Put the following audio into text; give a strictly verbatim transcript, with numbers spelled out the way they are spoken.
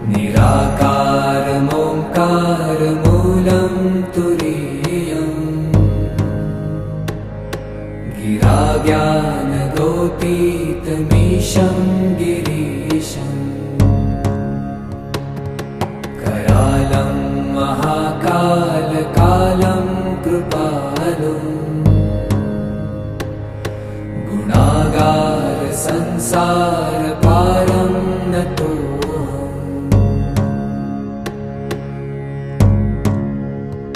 निराकारमोङ्कारमूलं तुरीयम् गिराज्ञानगोतीतमीशं गिरीशम् करालं महाकालकालं कृपालुम् गुणागार संसार पारम्